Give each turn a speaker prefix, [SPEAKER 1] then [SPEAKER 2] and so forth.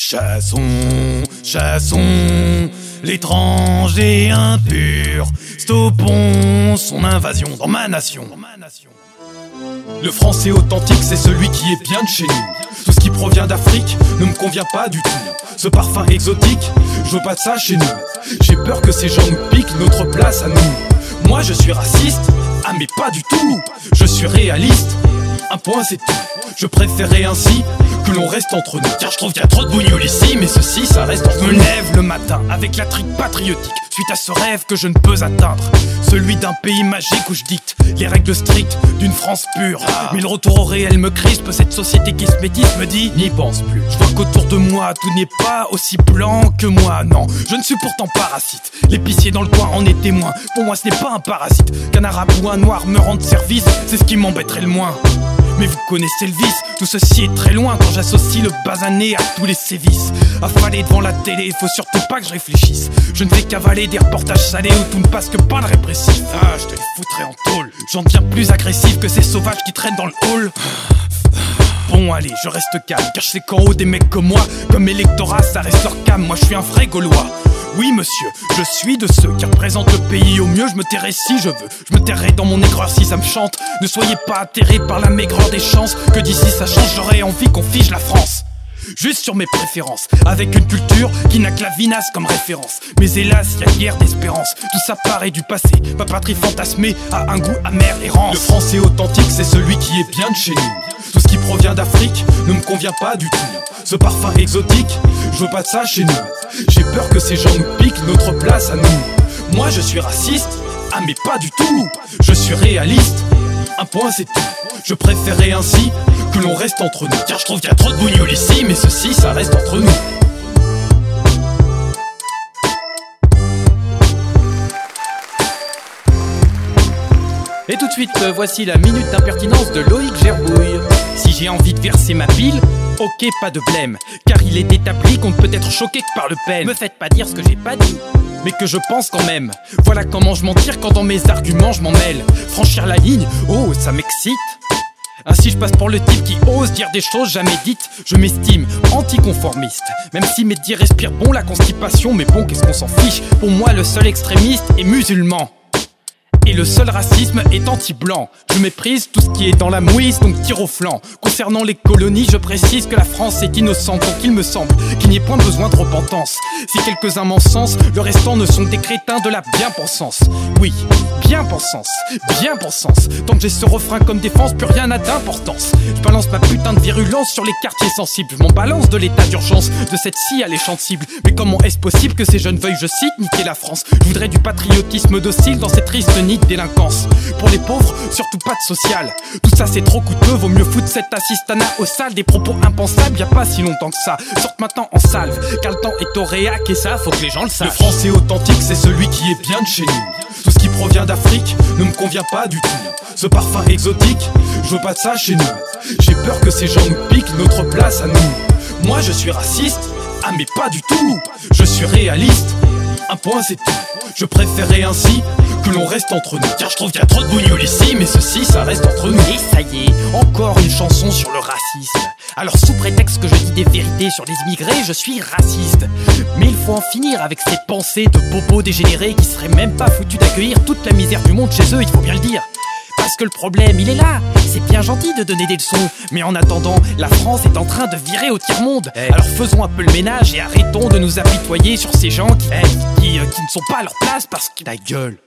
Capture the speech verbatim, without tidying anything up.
[SPEAKER 1] Chassons, chassons l'étranger impur, stoppons son invasion dans ma nation. Le français authentique, c'est celui qui est bien de chez nous. Tout ce qui provient d'Afrique ne me convient pas du tout. Ce parfum exotique, je veux pas de ça chez nous. J'ai peur que ces gens nous piquent notre place à nous. Moi je suis raciste, ah mais pas du tout. Je suis réaliste, un point c'est tout. Je préférais ainsi que l'on reste entre nous, car je trouve qu'il y a trop de bougnoules ici, mais ceci ça reste entre nous. Je me lève le matin avec la trique patriotique, suite à ce rêve que je ne peux atteindre, celui d'un pays magique où je dicte les règles strictes d'une France pure. Ah. Mais le retour au réel me crispe, cette société qui se métisse me dit n'y pense plus. Je vois qu'autour de moi tout n'est pas aussi blanc que moi. Non, je ne suis pourtant pas raciste, l'épicier dans le coin en est témoin. Pour moi ce n'est pas un parasite, qu'un arabe ou un noir me rende service, c'est ce qui m'embêterait le moins. Mais vous connaissez le vice, tout ceci est très loin quand j'associe le basané à tous les sévices. Affalé devant la télé, faut surtout pas que je réfléchisse. Je ne fais qu'avaler des reportages salés où tout ne passe que pas le répressif. Ah, je te les foutrais en tôle. J'en deviens plus agressif que ces sauvages qui traînent dans le hall. Bon allez, je reste calme, car je sais qu'en haut des mecs comme moi, comme électorat ça reste leur cam. Moi je suis un vrai Gaulois. Oui monsieur, je suis de ceux qui représentent le pays au mieux. Je me tairai si je veux, je me tairai dans mon aigreur si ça me chante. Ne soyez pas atterrés par la maigreur des chances, que d'ici ça change, j'aurais envie qu'on fige la France. Juste sur mes préférences, avec une culture qui n'a que la vinasse comme référence. Mais hélas, y a guère d'espérance, tout ça paraît du passé. Ma patrie fantasmée a un goût amer et rance. Le français authentique, c'est celui qui est bien de chez nous. Tout ce qui provient d'Afrique ne me convient pas du tout. Ce parfum exotique, je veux pas de ça chez nous. J'ai peur que ces gens nous piquent notre place à nous. Moi je suis raciste, ah mais pas du tout. Je suis réaliste, un point c'est tout. Je préférais ainsi que l'on reste entre nous, car je trouve qu'il y a trop de bougnoules ici, mais ceci ça reste entre nous.
[SPEAKER 2] Et tout de suite, euh, voici la minute d'impertinence de Loïc Gerbouille. Si j'ai envie de verser ma bile, ok, pas de blême, car il est établi qu'on ne peut être choqué que par le peine. Me faites pas dire ce que j'ai pas dit, mais que je pense quand même. Voilà comment je m'en tire quand dans mes arguments je m'en mêle. Franchir la ligne, oh, ça m'excite. Ainsi je passe pour le type qui ose dire des choses jamais dites. Je m'estime anticonformiste, même si mes dires respirent bon la constipation. Mais bon, qu'est-ce qu'on s'en fiche. Pour moi le seul extrémiste est musulman, et le seul racisme est anti-blanc. Je méprise tout ce qui est dans la mouise, donc tire au flanc. Concernant les colonies, je précise que la France est innocente, donc il me semble qu'il n'y ait point besoin de repentance. Si quelques-uns m'encensent, le restant ne sont des crétins de la bien-pensance. Oui, bien-pensance, bien-pensance. Tant que j'ai ce refrain comme défense, plus rien n'a d'importance. Je balance ma putain de virulence sur les quartiers sensibles. Je m'en balance de l'état d'urgence, de cette scie alléchante cible. Mais comment est-ce possible que ces jeunes veuillent, je cite, niquer la France? Je voudrais du patriotisme docile dans cette triste nid de délinquance. Pour les pauvres, surtout pas de social. Tout ça c'est trop coûteux, vaut mieux foutre cet assistanat au sale. Des propos impensables, y a pas si longtemps que ça. Sortent maintenant en salve, car le temps est au réac et ça, faut que les gens le sachent.
[SPEAKER 1] Le français authentique, c'est celui qui est bien de chez nous. Tout ce qui provient d'Afrique ne me convient pas du tout. Ce parfum exotique, je veux pas de ça chez nous. J'ai peur que ces gens nous piquent notre place à nous. Moi je suis raciste, ah mais pas du tout. Je suis réaliste, un point c'est tout. Je préférais ainsi que l'on reste entre nous, car je trouve qu'il y a trop de bougnoules ici, mais ceci ça reste entre nous.
[SPEAKER 2] Et ça y est, encore une chanson sur le racisme. Alors sous prétexte que je dis des vérités sur les immigrés, je suis raciste. Mais il faut en finir avec ces pensées de bobos dégénérés qui seraient même pas foutus d'accueillir toute la misère du monde chez eux, il faut bien le dire. Parce que le problème, il est là. C'est bien gentil de donner des leçons, mais en attendant, la France est en train de virer au tiers-monde. Hey. Alors faisons un peu le ménage et arrêtons de nous apitoyer sur ces gens qui, hey, qui, euh, qui ne sont pas à leur place parce que...
[SPEAKER 1] Ta gueule.